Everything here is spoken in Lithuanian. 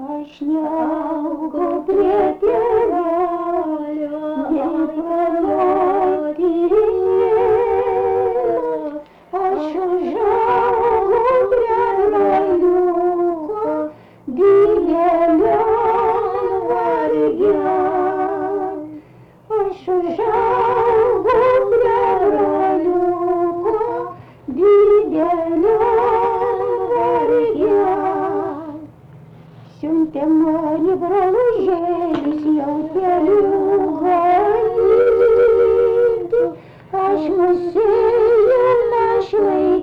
Pašniauko prie tėvelio, nepraloti tyrinėjo, aš užaugau prie broliuko, didelio varge. Aš užaugau prie broliuko, didelio varge. Siuntė mane brolužėlis jau kelių ganyti, aš nusėjau našlai